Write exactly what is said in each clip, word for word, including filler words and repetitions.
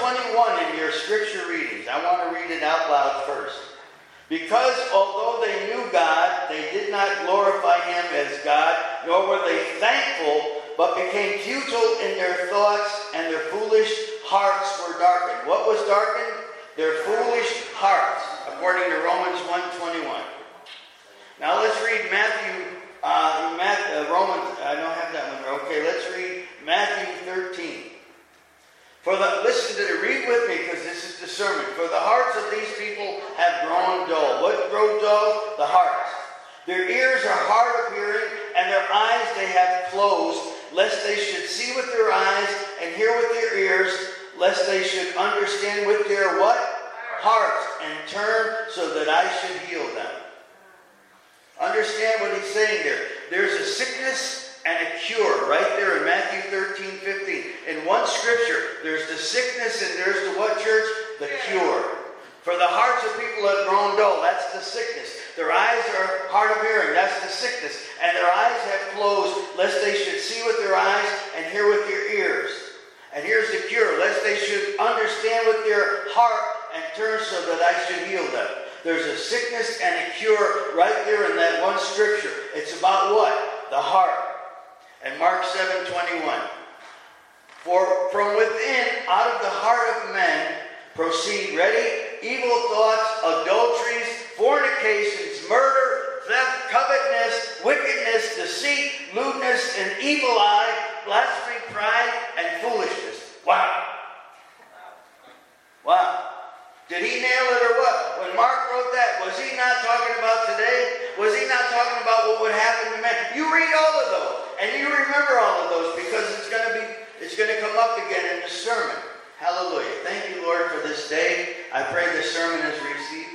twenty-one in your scripture readings. I want to read it out loud first. Because although they knew God, they did not glorify him as God, nor were they thankful, but became futile in their thoughts, and their foolish hearts were darkened. What was darkened? Their foolish hearts, according to Romans one twenty-one. Now let's read Matthew, uh, Matthew uh, Romans, I don't have that one. Okay, let's read Matthew thirteen. For the, listen to it, read with me because this is discernment. For the hearts of these people have grown dull. What grow dull? The hearts. Their ears are hard of hearing, and their eyes they have closed, lest they should see with their eyes and hear with their ears, lest they should understand with their what? Hearts, and turn so that I should heal them. Understand what he's saying there. There's a sickness and a cure right there in Matthew thirteen fifteen. In one scripture, there's the sickness and there's the what, church? The cure. For the hearts of people have grown dull, that's the sickness. Their eyes are hard of hearing, that's the sickness. And their eyes have closed, lest they should see with their eyes and hear with their ears. And here's the cure, lest they should understand with their heart and turn so that I should heal them. There's a sickness and a cure right there in that one scripture. It's about what? The heart. And Mark seven twenty-one. For from within, out of the heart of men, proceed, ready, evil thoughts, adulteries, fornications, murder, theft, covetousness, wickedness, deceit, lewdness, and evil eye, blasphemy, pride, and foolishness. Wow. Wow. Did he nail it or what? When Mark wrote that, was he not talking about today? Was he not talking about what would happen to men? You read all of those, and you remember all of those, because it's going to be, it's going to come up again in the sermon. Hallelujah. Thank you, Lord, for this day. I pray the sermon is received.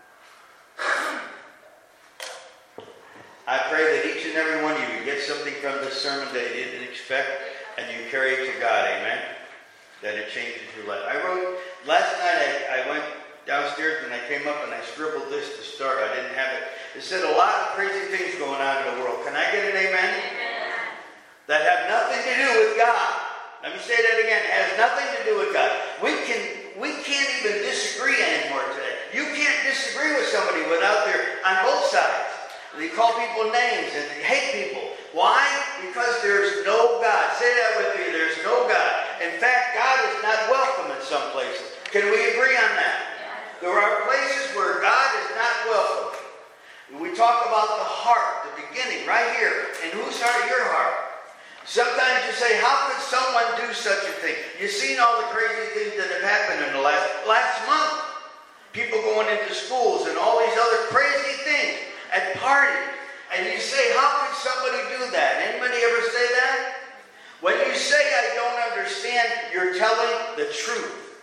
I pray that each and every one of you get something from this sermon that you didn't expect, and you carry it to God. Amen. That it changes your life. I wrote, last night I, I went downstairs and I came up and I scribbled this to start. I didn't have it. It said a lot of crazy things going on in the world. Can I get an amen? Amen. That have nothing to do with God. Let me say that again. It has nothing to do with God. We can we can't even disagree anymore today. You can't disagree with somebody without their on both sides. They call people names and they hate people. Why? Because there's no God. Say that with me. There's no God. In fact, God is not welcome in some places. Can we agree on that? There are places where God is not welcome. We talk about the heart, the beginning, right here. And whose heart? Your heart. Sometimes you say, how could someone do such a thing? You've seen all the crazy things that have happened in the last, last month. People going into schools and all these other crazy things at parties. And you say, how could somebody do that? Anybody ever say that? When you say, I don't understand, you're telling the truth.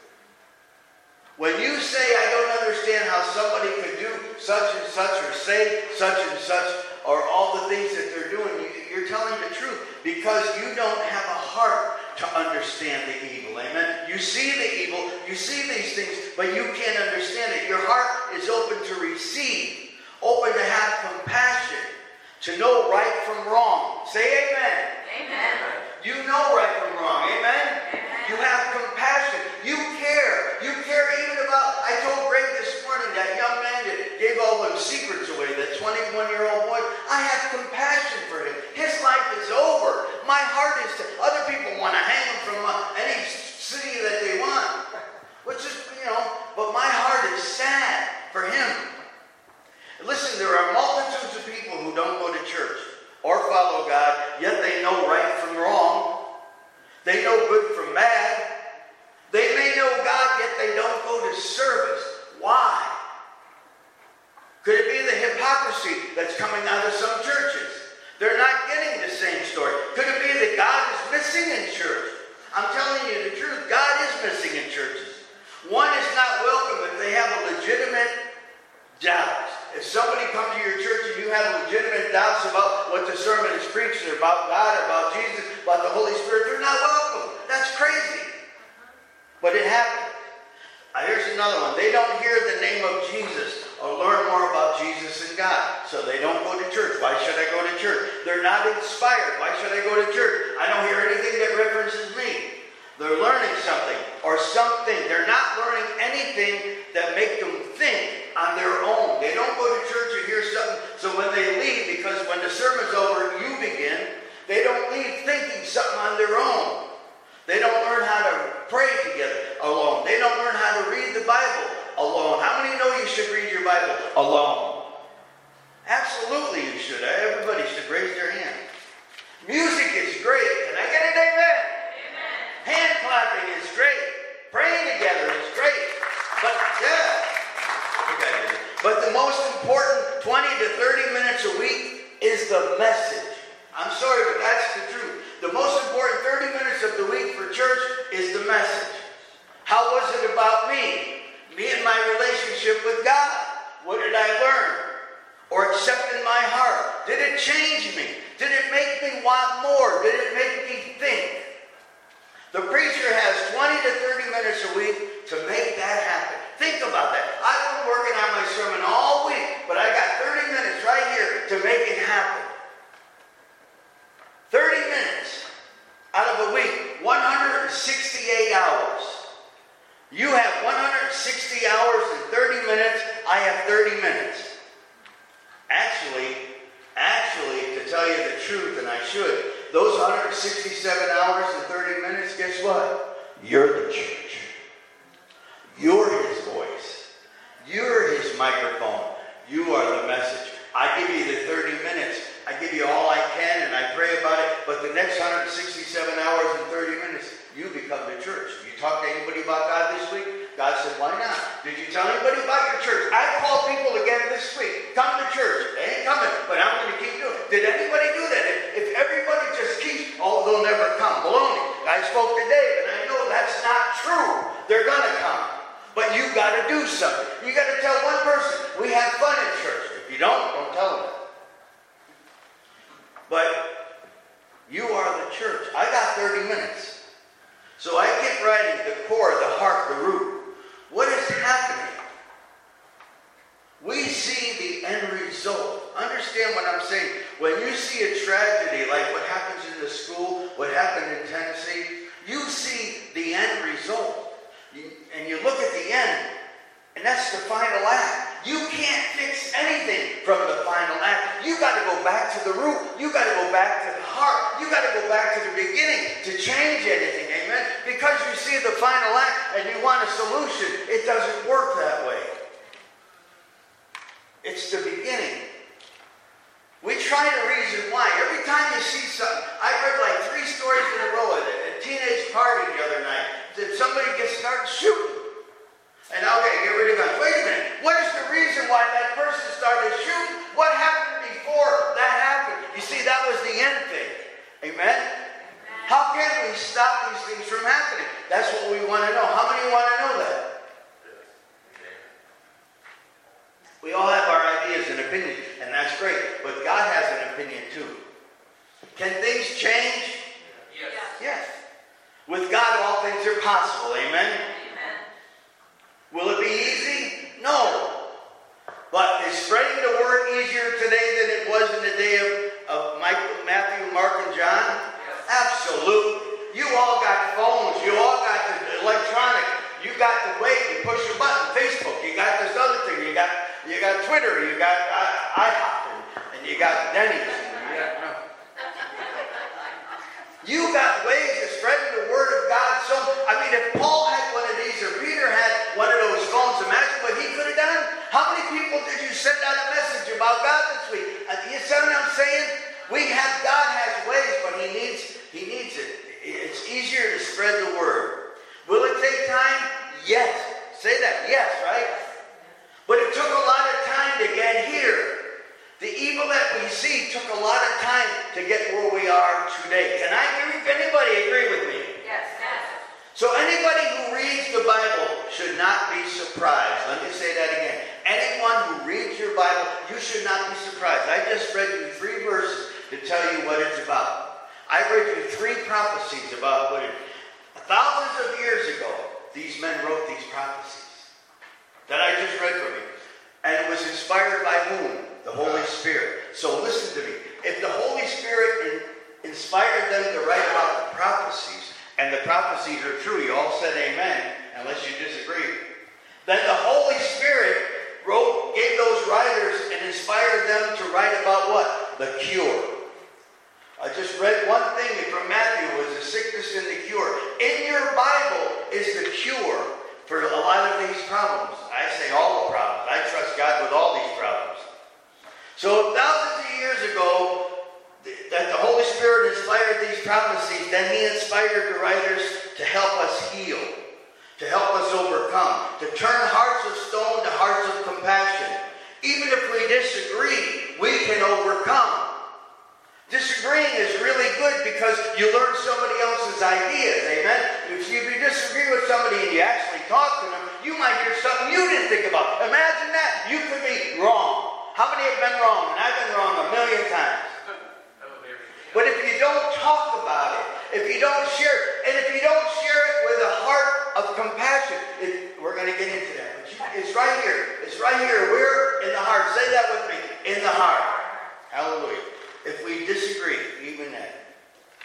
When you say, I don't understand how somebody could do such and such or say such and such or all the things that they're doing, you're telling the truth because you don't have a heart to understand the evil. Amen? You see the evil, you see these things, but you can't understand it. Your heart is open to receive, open to have compassion, to know right from wrong. Say amen. Amen. You know right from wrong. Amen? Amen. You have compassion. You care. You care even about, I told Greg this morning, that young man that gave all those secrets away, that twenty-one-year-old boy, I have compassion for him. His life is over. My heart is to, other people want to hang him from uh, any city that they want. Which is, you know, but my heart is sad for him. Listen, there are multitudes of people who don't go to church or follow God, yet they know right from wrong. They know good from bad. They may know God, yet they don't go to service. Why? Could it be the hypocrisy that's coming out of some churches? They're not getting the same story. Could it be that God is missing in church? I'm telling you the truth, God is missing in churches. One is not welcome if they have a legitimate doubt. If somebody comes to your church and you have legitimate doubts about what the sermon is preaching, about God, about Jesus, about the Holy Spirit, they're not welcome. That's crazy. But it happens. Uh, here's another one. They don't hear the name of Jesus or learn more about Jesus and God. So they don't go to church. Why should I go to church? They're not inspired. Why should I go to church? I don't hear anything that references me. They're learning something or something. They're not learning anything that make them think on their own. They don't go to church or hear something. So when they leave, because when the sermon's over, you begin, they don't leave thinking something on their own. They don't learn how to pray together alone. They don't learn how to read the Bible alone. How many know you should read your Bible alone? Absolutely you should. Everybody should raise their hand. Music is great. Can I get an amen? Amen. Hand clapping is great. Praying together is great. But yeah. Okay. But the most important twenty to thirty minutes a week is the message. I'm sorry, but that's the truth. The most important thirty minutes of the week for church is the message. How was it about me? Me and my relationship with God. What did I learn? Or accept in my heart? Did it change me? Did it make me want more? Did it make me think? The preacher has twenty to thirty minutes a week to make that happen. Think about that. I've been working on my sermon all week, but I got thirty minutes right here to make it happen. thirty minutes out of a week, one hundred sixty-eight hours. You have one hundred sixty hours and thirty minutes. I have thirty minutes. Actually, actually, to tell you the truth, and I should, those one hundred sixty-seven hours and thirty minutes, guess what? You're the church. You're his voice. You're his microphone. You are the message. I give you the thirty minutes. I give you all I can, and I pray about it. But the next one hundred sixty-seven hours and thirty minutes, you become the church. You talk to anybody about God this week? God said, why not? Did you tell anybody about your church? I called people again this week. Come to church. They ain't coming, but I'm going to keep doing it. Did anybody do that? If, if everybody just keeps, oh, they'll never come. Baloney. I spoke to Dave, and I know that's not true. They're going to come. But you got to do something. You got to tell one person, we have fun in church. If you don't, don't tell them. But you are the church. I got thirty minutes. So I get right in the core, the heart, the root. What is happening? We see the end result. Understand what I'm saying. When you see a tragedy like what happens in the school, what happened in Tennessee, you see the end result. You, and you look at the end, and that's the final act. You can't fix anything from the final act. You got to go back to the root. You got to go back to the heart. You got to go back to the beginning to change anything. Amen? Because you see the final act and you want a solution, it doesn't work that way. It's the beginning. We try to reason why. Every time you see something, I read like three stories in a row at a teenage party the other night that somebody gets started shooting. And okay, get rid of guns. Wait a minute. What is the reason why that person started shooting? What happened before that happened? You see, that was the end thing. Amen? Amen. How can we stop these things from happening? That's what we want to know. How many want to know that? We all have our ideas and opinions, and that's great. But God has an opinion too. Can things change? Yes. Yes. With God, all things are possible. Amen? Will it be easy? No. But is spreading the word easier today than it was in the day of, of Michael, Matthew, Mark, and John? Yes. Absolutely. You all got phones. You all got the electronic. You got the way you push a button. Facebook. You got this other thing. You got you got Twitter. You got uh, IHOP. And, and you got Denny's. And you, got, no. You got ways of spreading the word of God. So, I mean, if Paul had one of these or Peter had one of those phones, imagine what he could have done. How many people did you send out a message about God this week? Uh, you see what I'm saying? We have, God has ways, but he needs, he needs it. It's easier to spread the word. Will it take time? Yes. Say that. Yes, right? But it took a lot of time to get here. The evil that we see took a lot of time to get where we are today. Can I agree? Anybody agree with me? Yes. Yes. So anybody who reads the Bible should not be surprised. Let me say that again. Anyone who reads your Bible, you should not be surprised. I just read you three verses to tell you what it's about. I read you three prophecies about what it is. Thousands of years ago, these men wrote these prophecies that I just read from you. And it was inspired by whom? The Holy Spirit. So listen to me. If the Holy Spirit in, inspired them to write about the prophecies, and the prophecies are true, you all said amen, unless you disagree, then the Holy Spirit wrote, gave those writers and inspired them to write about what? The cure. I just read one thing from Matthew, was the sickness and the cure. In your Bible is the cure for a lot of these problems. I say all the problems. I trust God with all these problems. So thousands of years ago, that the Holy Spirit inspired these prophecies, then He inspired the writers to help us heal, to help us overcome, to turn hearts of stone to hearts of compassion. Even if we disagree, we can overcome. Disagreeing is really good because you learn somebody else's ideas, amen? If you disagree with somebody and you actually talk to them, you might hear something you didn't think about. Imagine that. You could be wrong. How many have been wrong? And I've been wrong a million times. But if you don't talk about it, if you don't share it, and if you don't share it with a heart of compassion, it, we're going to get into that. But you, it's right here. It's right here. We're in the heart. Say that with me. In the heart. Hallelujah. If we disagree, even that.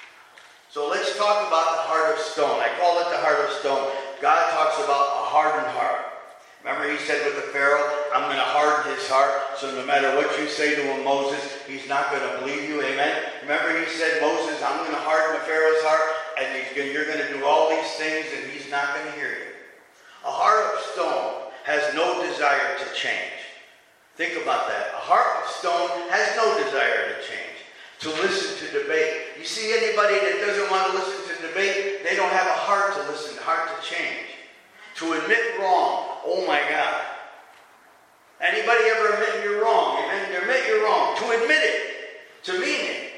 So let's talk about the heart of stone. I call it the heart of stone. God talks about a hardened heart. Remember he said with the Pharaoh, I'm going to harden his heart, so no matter what you say to him, Moses, he's not going to believe you, amen? Remember he said, Moses, I'm going to harden the Pharaoh's heart, and he's going, you're going to do all these things, and he's not going to hear you. A heart of stone has no desire to change. Think about that. A heart of stone has no desire to change, to listen to debate. You see anybody that doesn't want to listen to debate, they don't have a heart to listen, a heart to change. To admit wrong, oh my God. Anybody ever admit you're wrong? Amen? To admit you're wrong. To admit it. To mean it.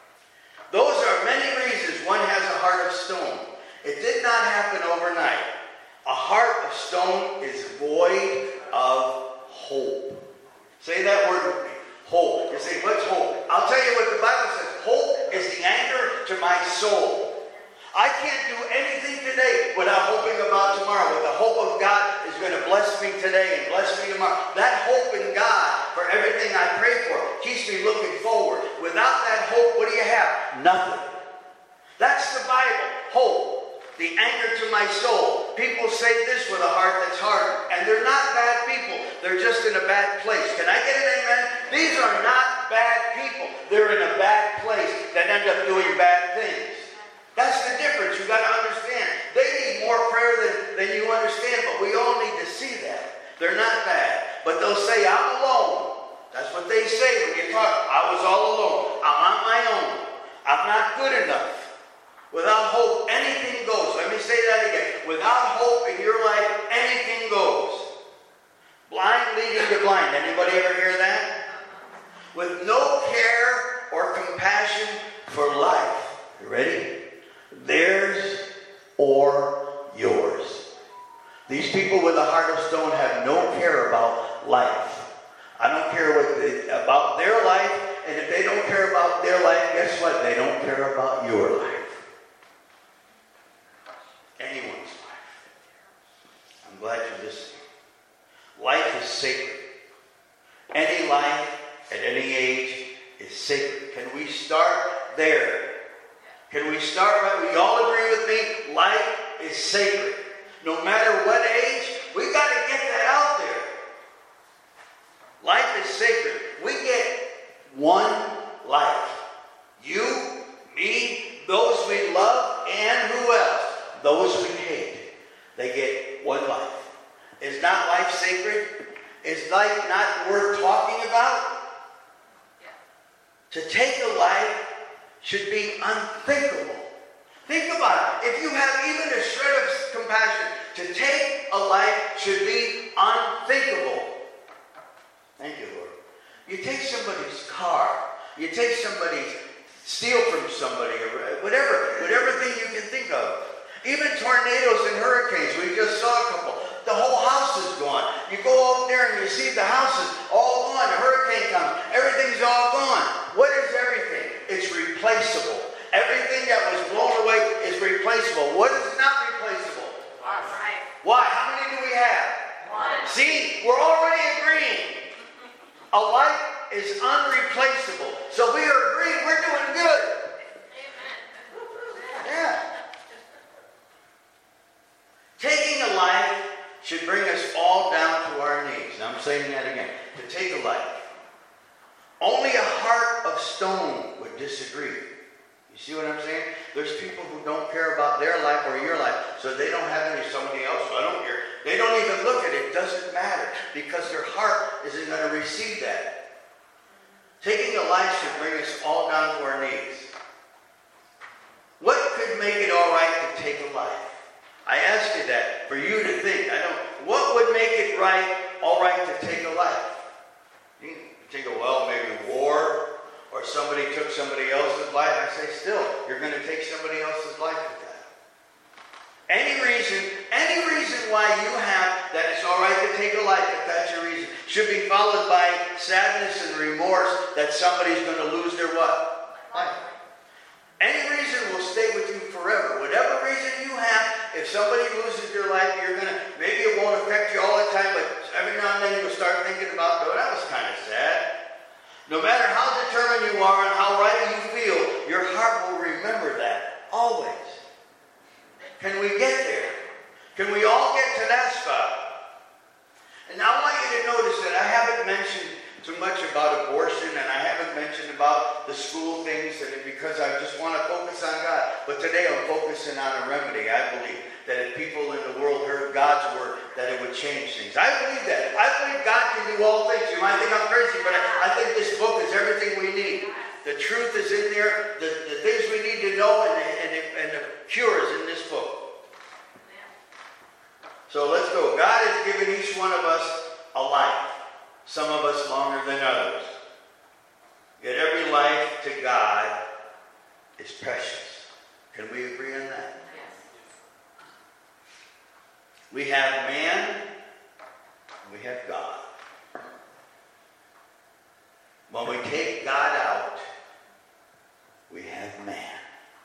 Those are many reasons one has a heart of stone. It did not happen overnight. A heart of stone is void of hope. Say that word with me. Hope. You say, what's hope? I'll tell you what the Bible says. Hope is the anchor to my soul. I can't do anything today without hoping about tomorrow. With the hope of God is going to bless me today and bless me tomorrow. That hope in God for everything I pray for keeps me looking forward. Without that hope, what do you have? Nothing. That's the Bible. Hope. The anchor to my soul. People say this with a heart that's hard. And they're not bad people. They're just in a bad place. Can I get an amen? These are not bad people. They're in a bad place that end up doing bad things. That's the difference. You've got to understand. They need more prayer than, than you understand, but we all need to see that. They're not bad. But they'll say, I'm alone. That's what they say when you talk. I was all alone. I'm on my own. I'm not good enough. Without hope, anything goes. Let me say that again. Without hope in your life, anything goes. Blind leading to blind. Anybody ever hear that? With no care or compassion for life. You ready? Theirs or yours. These people with a heart of stone have no care about life. I don't care what they, about their life, and if they don't care about their life, guess what? They don't care about your life. Anyone's life. I'm glad you're listening. Life is sacred. Any life at any age is sacred. Can we start there? Can we start right? We all agree with me? Life is sacred. No matter what age, we got to get that out there. Life is sacred. We get one life. You, me, those we love, and who else? Those we hate. They get one life. Is not life sacred? Is life not worth talking about? To take a life should be unthinkable. Think about it. If you have even a shred of compassion, to take a life should be unthinkable. Thank you, Lord. You take somebody's car. You take somebody's, steal from somebody, or whatever, whatever thing you can think of. Even tornadoes and hurricanes. We just saw a couple. The whole house is gone. You go up there and you see the house is all gone. A hurricane comes. Everything's all gone. What is everything? It's replaceable. Everything that was blown away is replaceable. What is not replaceable? Life. Why? How many do we have? One. See, we're already agreeing. A life is unreplaceable. So we are agreeing we're doing good. Yeah. should bring us all down to our knees. Now I'm saying that again. To take a life. Only a heart of stone would disagree. You see what I'm saying? There's people who don't care about their life or your life, so they don't have any somebody else. So I don't care. They don't even look at it. It doesn't matter because their heart isn't going to receive that. Taking a life should bring us all down to our knees. What could make it all right to take a life? I ask you that for you to think. I don't. What would make it right, all right to take a life? You think, well, maybe war. Or somebody took somebody else's life. I say, still, you're going to take somebody else's life with that. Any reason, any reason why you have that it's all right to take a life, if that's your reason, should be followed by sadness and remorse that somebody's going to lose their what? Life. Any reason will stay with you forever. Whatever reason you have, if somebody loses their life, you're going to, maybe it won't affect you all the time, but every now and then you'll start thinking about, oh, that was kind of sad. No matter how determined you are and how right you feel, your heart will remember that. Always. Can we get there? Can we all get to that spot? And now I want you to notice that I haven't mentioned too much about abortion and I haven't mentioned about the school things because I just want to focus on God. But today I'm focusing on a remedy. I believe that if people in the world heard God's word, that it would change things. I believe that. I believe God can do all things. You might think I'm crazy, but I, I think this book is everything we need. The truth is in there. The, the things we need to know and the, and, the, and the cure is in this book. So let's go. God has given each one of us a life. Some of us longer than others. Yet every life to God is precious. Can we agree on that? We have man, we have God. When we take God out, we have man.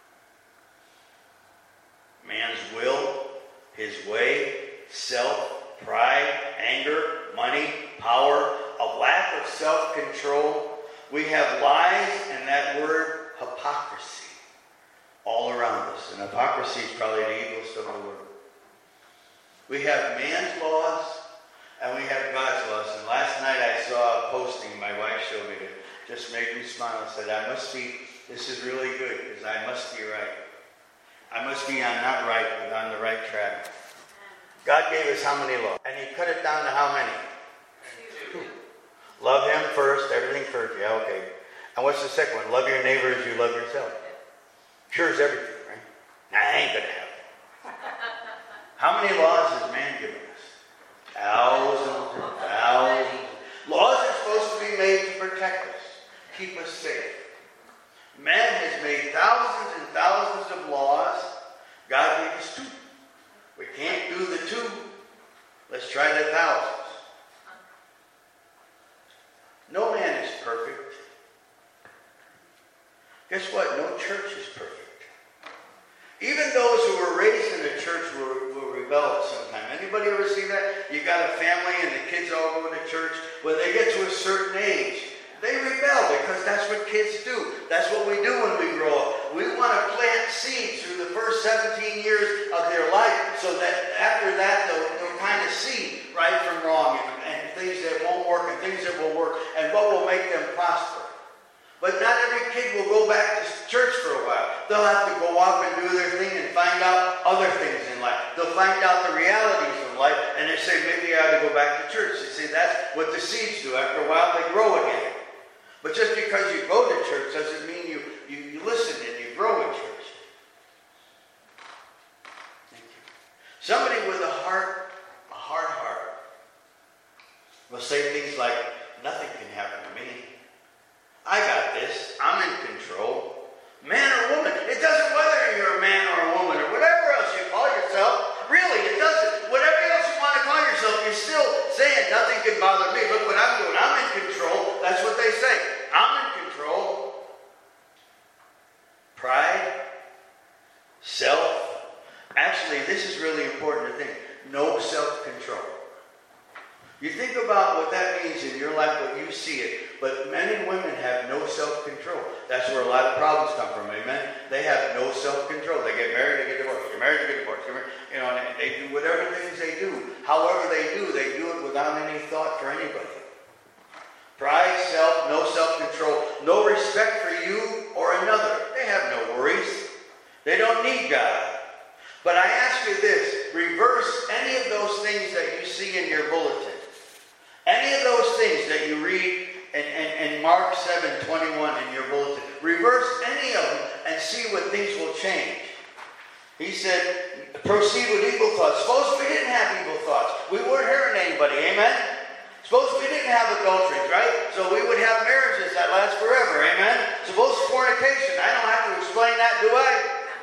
Man's will, his way, self, pride, anger, money, power, a lack of self-control. We have lies and that word hypocrisy all around us. And hypocrisy is probably the evilest of the world. We have man's laws, and we have God's laws. And last night I saw a posting my wife showed me that just made me smile and said, I must be, this is really good, because I must be right. I must be on not right, but on the right track. God gave us how many laws? And he cut it down to how many? Two. Love him first, everything first. Yeah, okay. And what's the second one? Love your neighbor as you love yourself. Cures everything, right? Nah, I ain't going to happen. How many laws has man given us? Thousands and thousands. Laws are supposed to be made to protect us, keep us safe. Man has made thousands and thousands of laws. God gave us two. We can't do the two. Let's try the thousands. No man is perfect. Guess what? No church is perfect. Even those who were raised in the church will, will rebel at some time. Anybody ever see that? You got a family and the kids all go to church. When they get to a certain age, they rebel because that's what kids do. That's what we do when we grow up. We want to plant seeds through the first seventeen years of their life so that after that they'll, they'll kind of see right from wrong and, and things that won't work and things that will work and what will make them prosper. But not every kid will go back to church for a while. They'll have to go off and do their thing and find out other things in life. They'll find out the realities of life and they say, maybe I ought to go back to church. You see, that's what the seeds do. After a while, they grow again. But just because you go to church doesn't mean you, you, you listen and you grow in church. Thank you. Somebody with a heart, a hard heart, will say things like, nothing can happen to me. I got this. I'm in control. Man or woman. It doesn't whether you're a man or a woman or whatever else you call yourself. Really, it doesn't. Whatever else you want to call yourself, you're still saying nothing can bother me. Look what I'm doing. I'm in control. That's what they say. I'm in control. Pride. Self. Actually, this is really important to think. No self-control. You think about what that means in your life, what you see it. But men and women have no self-control. That's where a lot of problems come from, amen? They have no self-control. They get married, they get divorced. Get married, they get divorced. Get married, you know, and they do whatever things they do. However they do, they do it without any thought for anybody. Pride, self, no self-control, no respect for you or another. They have no worries. They don't need God. But I ask you this, reverse any of those things that you see in your bulletin. Any of those things that you read in, in, in Mark seven twenty-one in your bulletin. Reverse any of them and see what things will change. He said, proceed with evil thoughts. Suppose we didn't have evil thoughts. We weren't hurting anybody, amen? Suppose we didn't have adulteries, right? So we would have marriages that last forever, amen? Suppose fornication. I don't have to explain that, do I?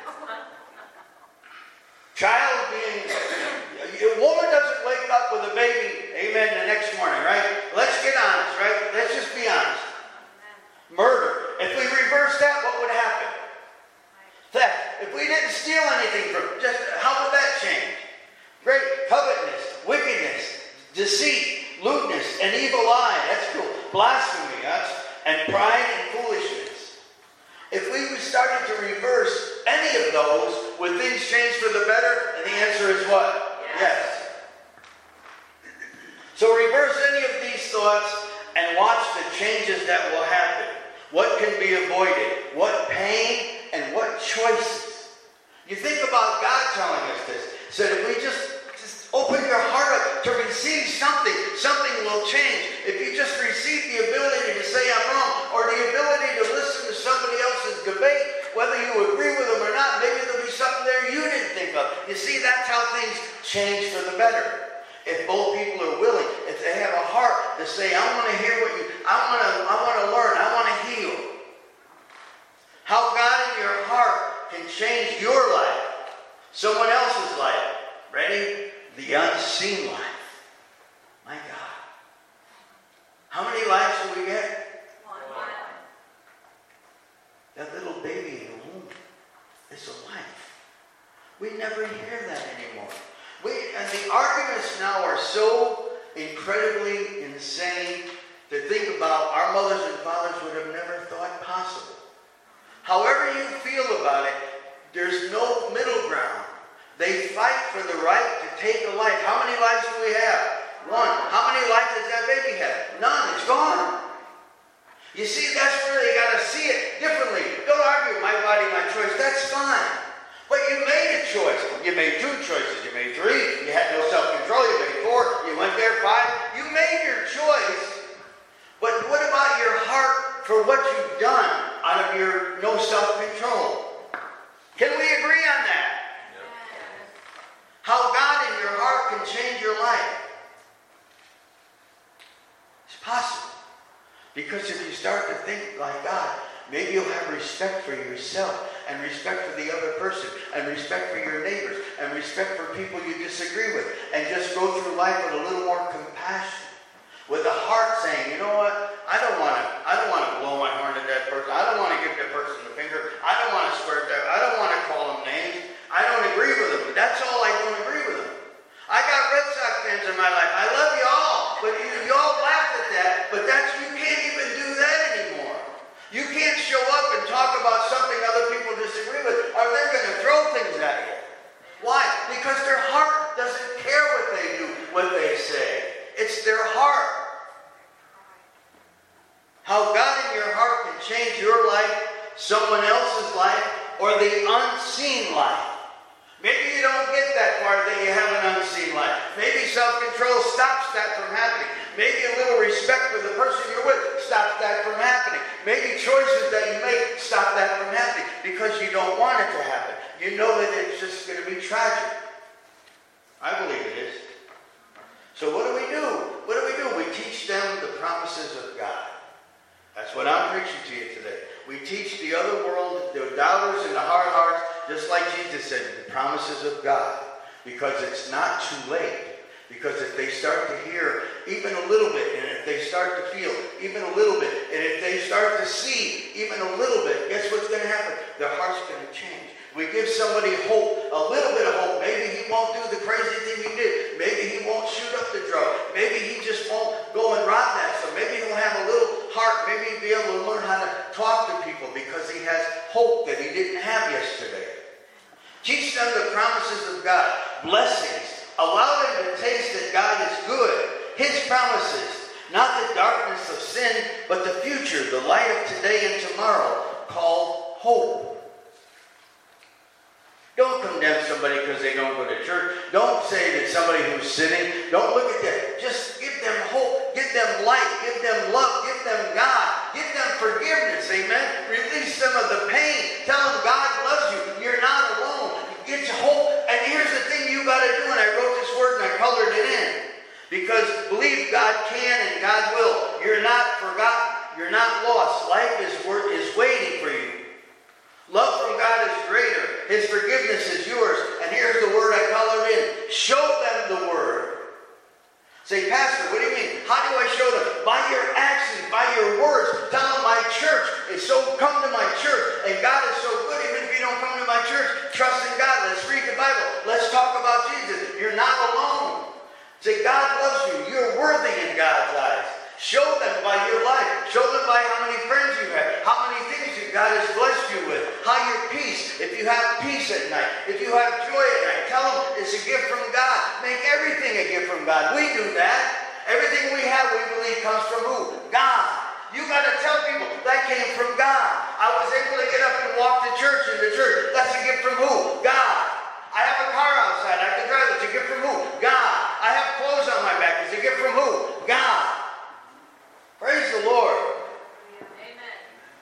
Child being, a woman doesn't wake up with a baby, amen, the next morning, right? Let's get honest, right? Let's just be honest. Murder. If we reverse that, what would happen? Theft. If we didn't steal anything from, just how would that change? Great. Covetousness, wickedness, deceit, lewdness, an evil eye. That's cool. Blasphemy, that's, and pride and foolishness. If we started to reverse any of those, would things change for the better? And the answer is what? Yes. yes. So reverse any of these thoughts and watch the changes that will happen. What can be avoided? What pain and what choices? You think about God telling us this. He said if we just, just open your heart up to receive something, something will change. If you just receive the ability to say I'm wrong, or the ability to listen to somebody else's debate, whether you agree with them or not, maybe there'll be something there you didn't think of. You see, that's how things change for the better. If both people are willing, if they have a heart to say, I want to hear what you, I want to, I want to learn, I want to heal. How God in your heart can change your life, someone else's life. Ready? The unseen life. My God. How many lives do we get? One. That little baby in the womb is a life. We never hear that anymore. We, and the arguments now are so incredibly insane to think about. Our mothers and fathers would have never thought possible. However you feel about it, there's no middle ground. They fight for the right to take a life. How many lives do we have? One. How many lives does that baby have? None. It's gone. You see, that's where they got to see it differently. Don't argue, my body, my choice. That's fine. But you made a choice. You made two choices. You made three. You had no self-control. You made four. You went there five. You made your choice. But what about your heart for what you've done out of your no self-control? Can we agree on that? How God in your heart can change your life. It's possible. Because if you start to think like God, maybe you'll have respect for yourself, and respect for the other person, and respect for your neighbors, and respect for people you disagree with, and just go through life with a little more compassion. With a heart saying, you know what, I don't want to I don't want to blow my horn at that person. I don't want to give that person the finger. I don't want to swear at that. I don't want to call them names. I don't agree with them. That's all. I don't agree with them. I got Red Sox fans in my life. I love you all. But you, you all laugh at that. But that's, you can't even do that anymore. You can't show up and talk about something other people disagree with, or they're going to throw things at you. Why? Because their heart doesn't care what they do, what they say. It's their heart. How God in your heart can change your life, someone else's life, or the unseen life. Maybe you don't get that far that you have an unseen life. Maybe self-control stops that from happening. Maybe a little respect for the person you're with stops that from happening. Maybe choices that you make stop that from happening because you don't want it to happen. You know that it's just going to be tragic. I believe it is. So what do we do? What do we do? We teach them the promises of God. That's what I'm preaching to you today. We teach the other world, the doubters and the hard hearts, just like Jesus said, the promises of God. Because it's not too late. Because if they start to hear even a little bit, and if they start to feel even a little bit, and if they start to see even a little bit, guess what's going to happen? Their heart's going to change. We give somebody hope, a little bit of hope. Maybe he won't do the crazy thing he did. Maybe he won't shoot up the drug. Maybe he just to taste that God is good. His promises, not the darkness of sin, but the future, the light of today and tomorrow, called hope. Don't condemn somebody because they don't go to church. Don't say that somebody who's sinning. Don't look at them. Just give them hope. Give them light. Give them love. Give them God. Give them forgiveness. Amen. Release some of the pain. Tell them God loves you. You're not alone. Get your hope. And here's the thing you got to do. And I wrote this word and I colored it in. Because believe God can and God will. You're not forgotten. You're not lost. Life is, is waiting for you. Love from God is greater. His forgiveness is yours. And here's the word I colored in. Show them the word. Say, Pastor, what do you mean? How do I show them? By your actions, by your words. Tell them my church is so, come to my church. And God is so good, even if you don't come to my church. Trust in God. Let's read the Bible. Let's talk about Jesus. You're not alone. Say, God loves you. You're worthy in God's eyes. Show them by your life. Show them by how many friends you have. How many things that God has blessed you with. How your peace. If you have peace at night. If you have joy at night. Tell them it's a gift from God. Make everything a gift from God. We do that. Everything we have, we believe, comes from who? God. You got to tell people that came from God. I was able to get up and walk to church in the church. That's a gift from who? God. I have a car outside. I can drive. It's a gift from who? God. I have clothes on my back. It's a gift from who? God. Praise the Lord. Amen.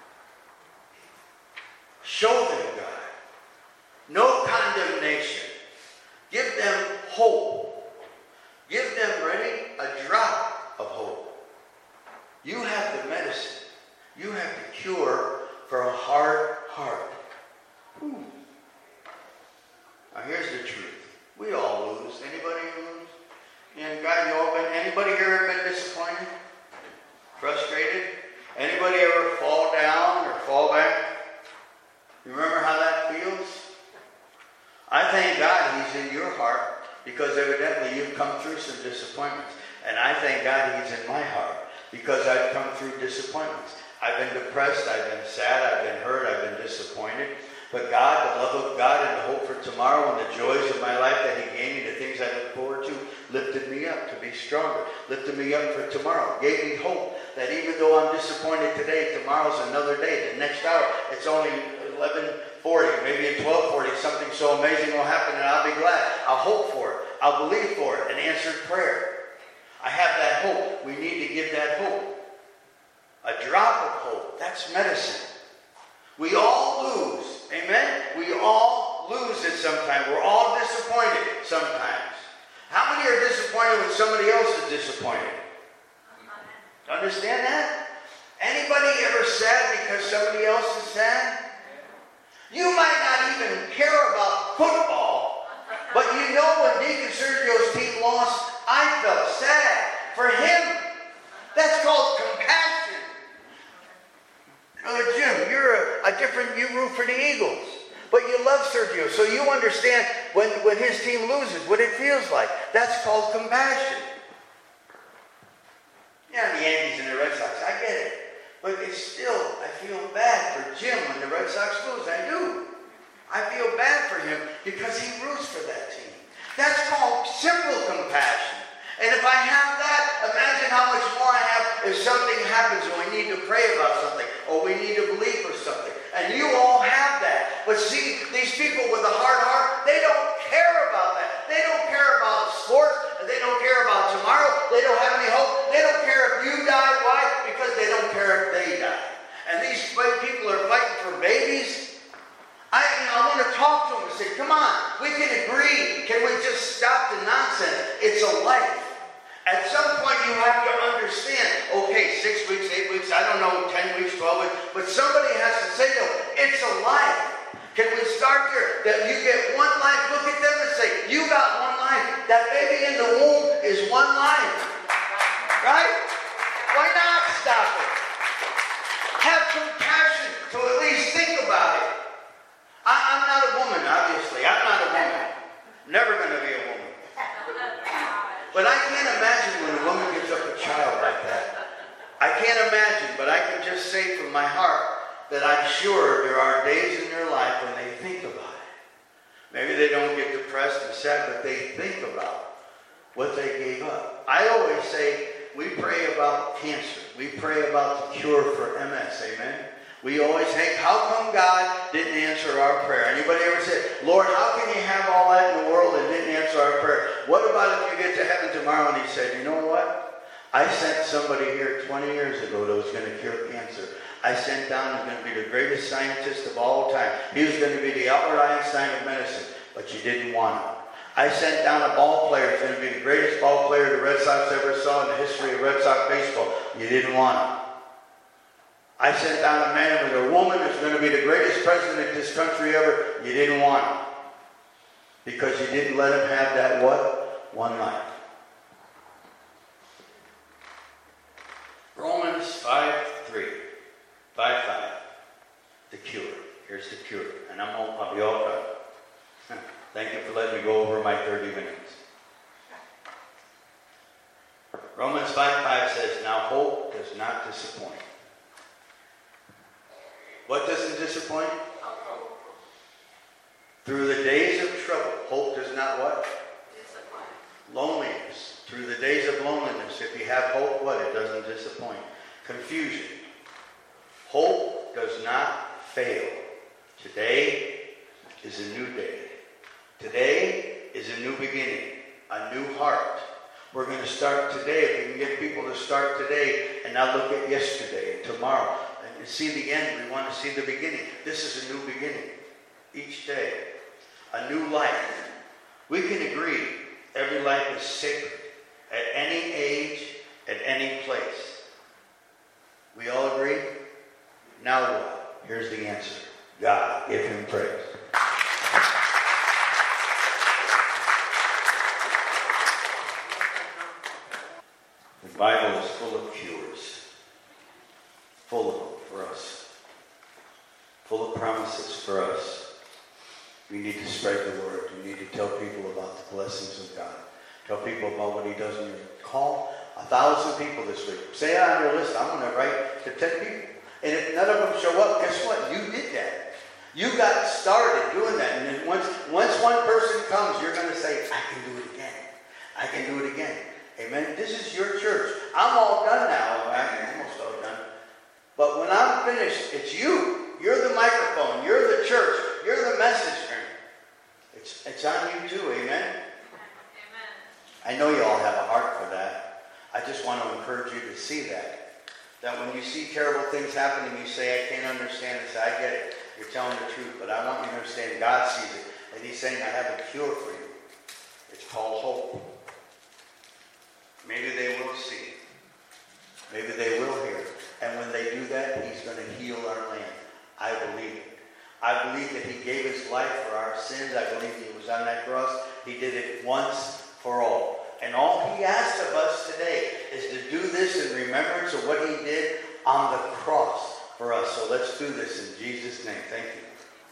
Show them God. No condemnation. Give them hope. Give them, ready, a drop of hope. You have the medicine. You have the cure for a hard heart. Whew. Now here's the truth. We all lose. Anybody lose? And God, you all been, anybody here ever been disappointed? Frustrated? Anybody ever fall down or fall back? You remember how that feels? I thank God He's in your heart because evidently you've come through some disappointments. And I thank God He's in my heart because I've come through disappointments. I've been depressed, I've been sad, I've been hurt, I've been disappointed. But God, the love of God and the hope for tomorrow and the joys of my life that He gave me, the things I look forward to, lifted me up to be stronger. Lifted me up for tomorrow. Gave me hope that even though I'm disappointed today, tomorrow's another day. The next hour, it's only eleven forty, maybe at twelve forty, something so amazing will happen and I'll be glad. I'll hope for it. I'll believe for it. An answered prayer. I have that hope. We need to give that hope. A drop of hope. That's medicine. We all lose. Amen? We all lose it sometimes. We're all disappointed sometimes. How many are disappointed when somebody else is disappointed? Understand that? Anybody ever sad because somebody else is sad? You might not even care about football, but you know when Deacon Sergio's team lost, I felt sad for him. That's called compassion. Oh, Jim, you're a, a different, you root for the Eagles. But you love Sergio, so you understand when, when his team loses, what it feels like. That's called compassion. Yeah, the Yankees and the Red Sox, I get it. But it's still, I feel bad for Jim when the Red Sox lose. I do. I feel bad for him because he roots for that team. That's called simple compassion. And if I have that, imagine how much more I have if something happens and we need to pray about something or we need to believe for something. And you all have that. But see, these people with a hard heart, they don't care about that. They don't care about sports. And they don't care about tomorrow. They don't have any hope. They don't care if you die. Why? Because they don't care if they die. And these people are fighting for babies. I, you know, I want to talk to them and say, come on, we can agree. Can we just stop the nonsense? It's a life. At some point you have to understand, okay, six weeks, eight weeks, I don't know, ten weeks, twelve weeks, but somebody has to say to them, it's a life. Can we start there? That you get one life, look at them and say, you got one life. That baby in the womb is one life. Right? Why not stop it? Have compassion to at least think about it. I, I'm not a woman, obviously. I'm not a woman. Never going to be a woman. But I can't imagine when a woman gives up a child like that. I can't imagine, but I can just say from my heart that I'm sure there are days in their life when they think about it. Maybe they don't get depressed and sad, but they think about what they gave up. I always say, we pray about cancer. We pray about the cure for M S. Amen? We always think, how come God didn't answer our prayer? Anybody ever say, Lord, how can you have all that in the world and didn't answer our prayer? What about if you get to heaven tomorrow and he said, you know what? I sent somebody here twenty years ago that was going to cure cancer. I sent down who's going to be the greatest scientist of all time. He was going to be the Albert Einstein of medicine, but you didn't want him. I sent down a ball player who's going to be the greatest ball player the Red Sox ever saw in the history of Red Sox baseball. You didn't want him. I sent down a man with a woman who's going to be the greatest president of this country ever. You didn't want him. Because you didn't let him have that what? One life. Romans five three. five five. The cure. Here's the cure. And I'm all, I'll be all done. Thank you for letting me go over my thirty minutes. Romans five five says, now hope does not disappoint. What doesn't disappoint? Through the days of trouble, hope does not what? Disappoint. Loneliness. Through the days of loneliness, if you have hope, what? It doesn't disappoint. Confusion. Hope does not fail. Today is a new day. Today is a new beginning, a new heart. We're going to start today. If we can get people to start today and not look at yesterday and tomorrow and see the end, we want to see the beginning. This is a new beginning each day, a new life. We can agree every life is sacred at any age, at any place. We all agree? Now what? Here's the answer. God, give him praise. The Bible is full of cures, full of them for us, full of promises for us. We need to spread the word. We need to tell people about the blessings of God. Tell people about what he does in your call. A thousand people this week. Say on your list, I'm going to write to ten people. And if none of them show up, guess what? You did that. You got started doing that. And then once, once one person comes, you're going to say, I can do it again. I can do it again. Amen. This is your church. I'm all done now. I'm almost all done. But when I'm finished, it's you. You're the microphone. You're the church. You're the messenger. It's, it's on you too. Amen. Amen. I know you all have a heart for that. I just want to encourage you to see that. That when you see terrible things happening, you say, I can't understand this. I get it. You're telling the truth. But I want you to understand God sees it. And he's saying, I have a cure for you. It's called hope. Maybe they will see. Maybe they will hear. And when they do that, he's going to heal our land. I believe it. I believe that he gave his life for our sins. I believe he was on that cross. He did it once for all. And all he asks of us today is to do this in remembrance of what he did on the cross for us. So let's do this in Jesus' name. Thank you.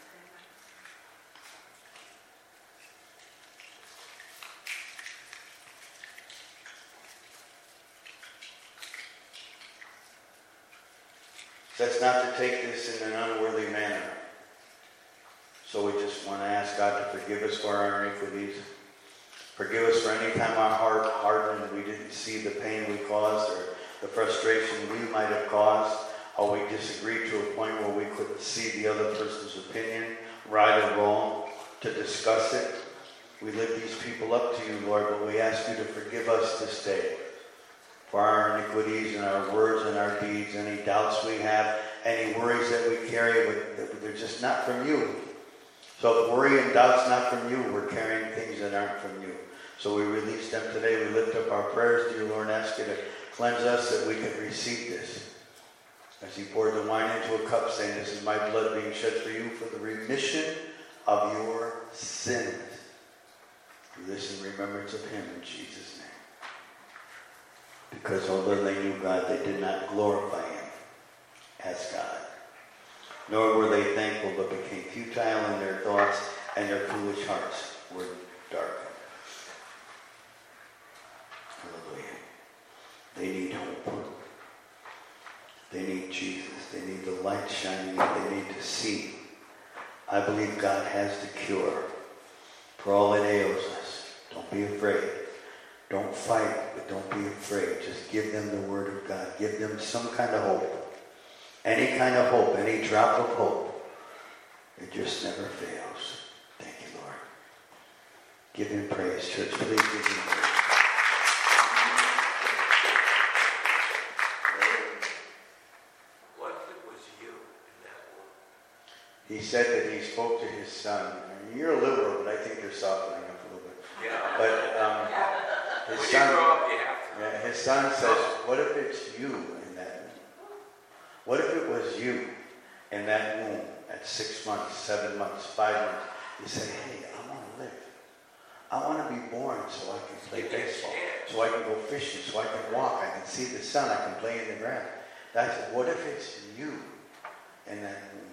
That's not to take this in an unworthy manner. So we just want to ask God to forgive us for our iniquities. Forgive us for any time our heart hardened and we didn't see the pain we caused or the frustration we might have caused, or we disagreed to a point where we couldn't see the other person's opinion, right or wrong, to discuss it. We lift these people up to you, Lord, but we ask you to forgive us this day for our iniquities and our words and our deeds, any doubts we have, any worries that we carry, that they're just not from you. So if worry and doubt's not from you, we're carrying things that aren't from you. So we release them today. We lift up our prayers to you, Lord, and ask you to cleanse us that we can receive this. As he poured the wine into a cup, saying, this is my blood being shed for you for the remission of your sins. Do this in remembrance of him in Jesus' name. Because although they knew God, they did not glorify him as God. Nor were they thankful, but became futile in their thoughts, and their foolish hearts were darkened. Hallelujah. They need hope. They need Jesus. They need the light shining. They need to see. I believe God has the cure for all that ails us. Don't be afraid. Don't fight, but don't be afraid. Just give them the word of God. Give them some kind of hope. Any kind of hope, any drop of hope. It just never fails. Thank you, Lord. Give him praise, church. Please give him praise. What if it was you in that womb? He said that he spoke to his son. I mean, you're a liberal, but I think you're softening up a little bit. Yeah. But um, his when son, you grow up, you have to. yeah, his son says, what if it's you in that womb? What if it was you in that womb at six months, seven months, five months? You say, hey, I want to live. I want to be born so I can play baseball, so I can go fishing, so I can walk, I can see the sun, I can play in the grass. That's what if it's you in that womb?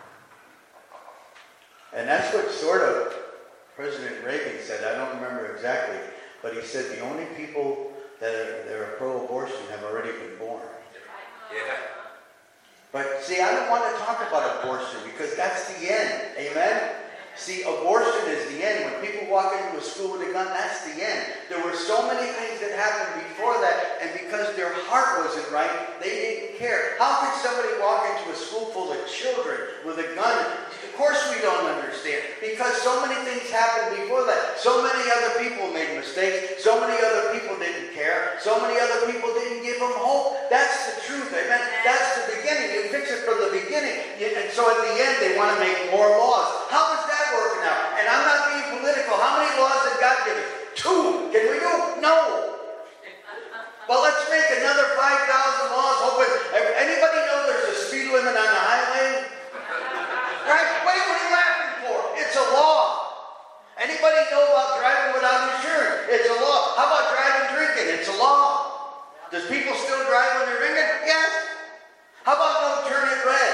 And that's what sort of President Reagan said. I don't remember exactly, but he said the only people that are, that are pro-abortion have already been born. Yeah. But see, I don't want to talk about abortion because that's the end. Amen? See, abortion is the end. When people walk into a school with a gun, that's the end. There were so many things that happened before that, and because their heart wasn't right, they didn't care. How could somebody walk into a school full of children with a gun? Of course we don't understand. Because so many things happened before that. So many other people made mistakes. So many other people didn't care. So many other people didn't give them hope. That's the truth, amen? That's the beginning. You fix it from the beginning. And so at the end, they want to make more laws. How is that working out? And I'm not being political. How many laws did God give us? Two. Can we do? No. Well, let's make another five thousand laws. Hoping anybody know there's a speed limit on the highway? Right? Wait, what are you laughing for? It's a law. Anybody know about driving without insurance? It's a law. How about driving drinking? It's a law. Does people still drive when they're drinking? Yes. How about no turn it red?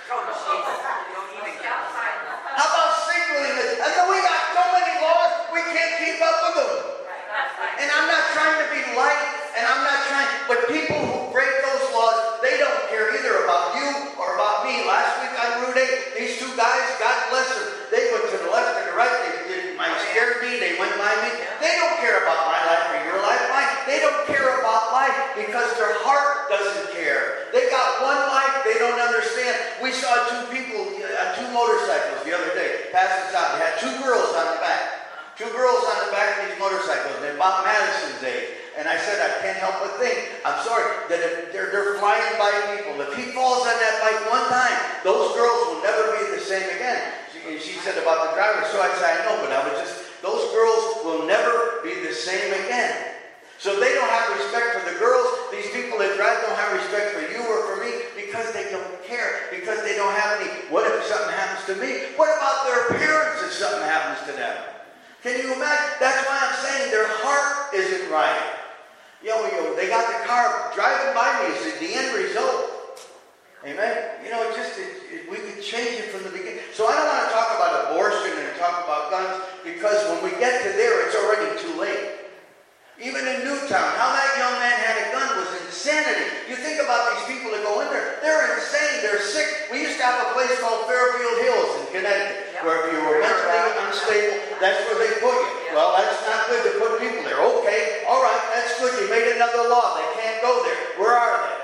How about signaling this? I know we got so many laws, we can't keep up with them. And I'm not trying to be light, and I'm not trying, but people who break those laws, they don't care either about you or about me. Last week on Route eight, these two guys, God bless them, they went to the left and the right. They didn't mind scared me, they went by me. They don't care about my life or your life. Mine. They don't care about life because their heart doesn't care. They got one life, they don't understand. We saw two people on two motorcycles the other day, pass us out. They had two girls on the back. Two girls on the back of these motorcycles. They're about Madison's age. And I said, I can't help but think, I'm sorry, that if they're, they're flying by people. If he falls on that bike one time, those girls will never be the same again. She, she said about the driver. So I said, I know, but I was just, those girls will never be the same again. So they don't have respect for the girls. These people that drive don't have respect for you or for me because they don't care. Because they don't have any, what if something happens to me? What about their parents if something happens to them? Can you imagine? That's why I'm saying their heart isn't right. Yo, yo, they got the car driving by me. It's the end result. Amen? You know, it just, it, it, we could change it from the beginning. So I don't want to talk about abortion and talk about guns because when we get to there, it's already too late. Even in Newtown, how that young man had a gun was insanity. You think about these people that go in there. They're insane. They're sick. We used to have a place called Fairfield Hills in Connecticut, yep. where if you were mentally unstable, that's where they put you. Yep. Well, that's not good to put people there. Okay, all right, that's good. You made another law. They can't go there. Where are they?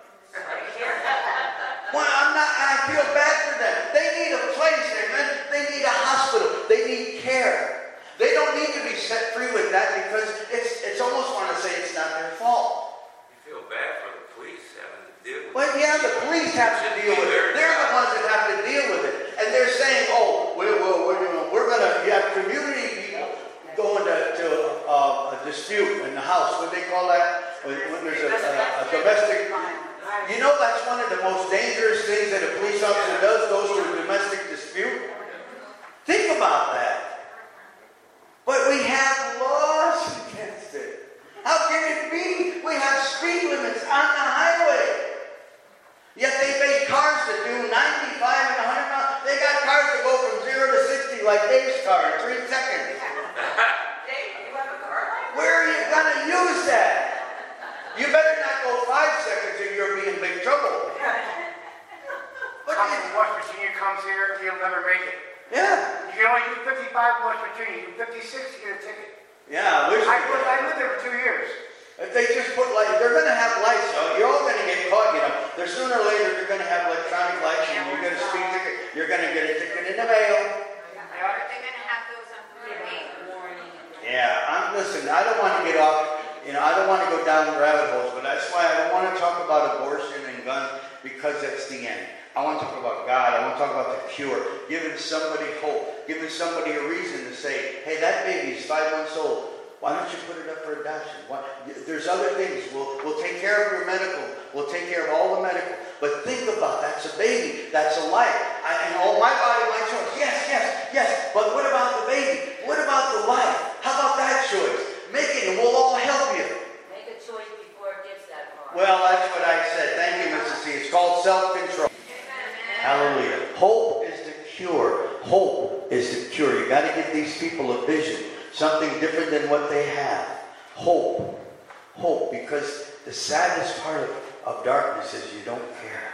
Well, I'm not, I feel bad for them. They need a place, amen. They need a hospital. They need care. They don't need to be set free with that because it's it's almost want to say it's not their fault. You feel bad for the police having to deal with it. Well, yeah, the police have to deal with it. They're the ones that have to deal with it. And they're saying, oh, we're, we're, we're going to, you have community people going to, to uh, a dispute in the house. What do they call that? When, when there's a, a, a domestic... You know that's one of the most dangerous things that a police officer does, goes to a domestic dispute? Think about that. But we have laws against it. How can it be? We have speed limits on the highway. Yet they make cars that do ninety-five and one hundred miles. They got cars that go from zero to sixty like Dave's car in three seconds. Dave, you have a car like Where are you going to use that? You better not go five seconds or you'll be in big trouble. But comes from West Virginia, comes here, he'll never make it. Yeah. You can only do fifty-five in West Virginia. You do fifty-six, you get a ticket. Yeah, I wish I, we lived- could. I lived there for two years. If they just put lights, they're going to have lights. So you're all going to get caught. You know, there's sooner or later they're going to have electronic lights, and you're going to speed ticket. You're going to get a ticket in the mail. Are they gonna have those on forty-eight? Yeah, I'm listen. I don't want to get off. You know, I don't want to go down rabbit holes, but that's why I don't want to talk about abortion and guns because that's the end. I want to talk about God. I want to talk about the cure, giving somebody hope, giving somebody a reason to say, "Hey, that baby is five months old. Why don't you put it up for adoption?" Why? There's other things. We'll, we'll take care of your medical. We'll take care of all the medical. But think about that's a baby. That's a life. I, and oh, my body, my choice. Yes, yes, yes. But what about the baby? What about the life? How about that choice? Make it and we'll all help you. Make a choice before it gets that far. Well, that's what I said. Thank you, Missus C. It's called self-control. Hallelujah. Hope is the cure. Hope is the cure. You got to give these people a vision. Something different than what they have. Hope. Hope. Because the saddest part of, of darkness is you don't care.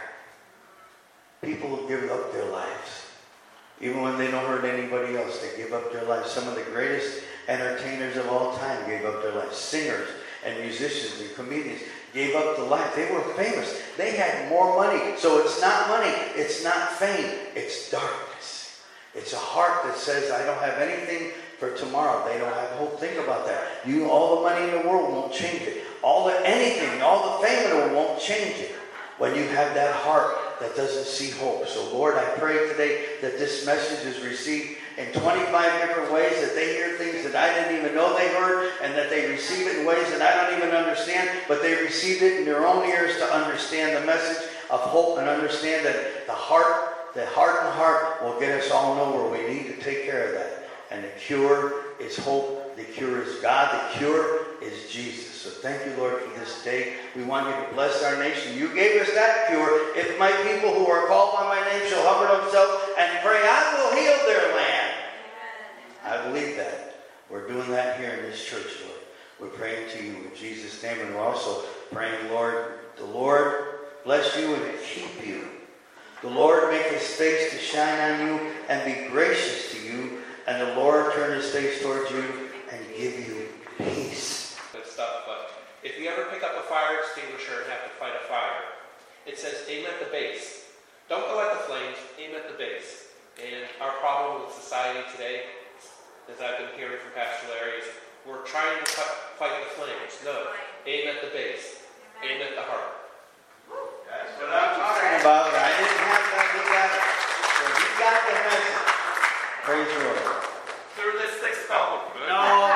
People will give up their lives. Even when they don't hurt anybody else, they give up their lives. Some of the greatest entertainers of all time gave up their lives. Singers and musicians and comedians gave up the life. They were famous. They had more money. So it's not money. It's not fame. It's darkness. It's a heart that says, I don't have anything for tomorrow. They don't have hope. Think about that. You, all the money in the world won't change it. All the anything, all the fame in the world won't change it. When you have that heart that doesn't see hope. So Lord, I pray today that this message is received in twenty-five different ways, that they hear things that I didn't even know they heard, and that they receive it in ways that I don't even understand, but they received it in their own ears to understand the message of hope and understand that the heart, the heart and heart will get us all nowhere. We need to take care of that. And the cure is hope. The cure is God. The cure is Jesus. So thank you, Lord, for this day. We want you to bless our nation. You gave us that cure. If my people who are called by my name shall humble themselves and pray, I will heal their land. I believe that. We're doing that here in this church, Lord. We're praying to you in Jesus' name. And we're also praying, Lord, the Lord bless you and keep you. The Lord make his face to shine on you and be gracious to you. And the Lord turn his face towards you and give you peace. And stuff, but if you ever pick up a fire extinguisher and have to fight a fire, it says aim at the base. Don't go at the flames, aim at the base. And our problem with society today, as I've been hearing from Pastor Larry, is we're trying to fight the flames. No, aim at the base. Aim at the heart. That's what I'm talking about. I didn't have that. He got it. So he got the message. Praise the Lord. Through this thick skull. No.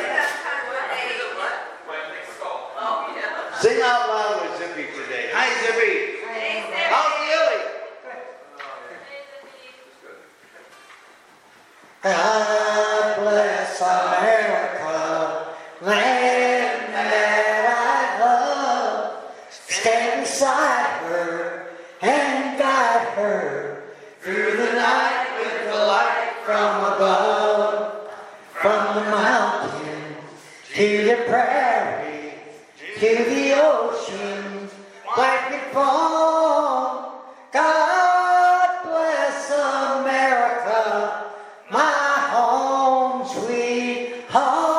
Sing out loud with Zippy today. Hi, Zippy. How's Lily? God bless America, land that I love. Stand beside her and guide her through the night with the light from above. From the mountain to the prairie to the ocean, like it fall. God bless America, my home sweet home.